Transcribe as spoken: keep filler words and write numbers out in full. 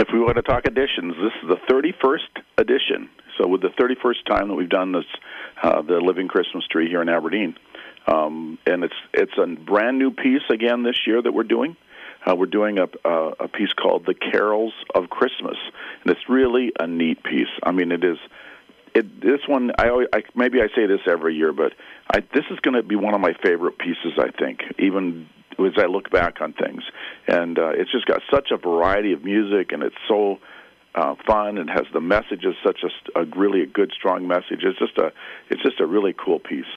if we want to talk editions, this is the thirty-first edition. So with the thirty-first time that we've done this, uh, the Living Christmas Tree here in Aberdeen. Um, and it's it's a brand new piece again this year that we're doing. Uh, we're doing a, a, a piece called The Carols of Christmas. And it's really a neat piece. I mean, it is... It, this one, I, always, I maybe I say this every year, but I, this is going to be one of my favorite pieces, I think, even as I look back on things. And uh, it's just got such a variety of music, and it's so uh, fun. It has the message is such a, a really a good, strong message. It's just a it's just a really cool piece.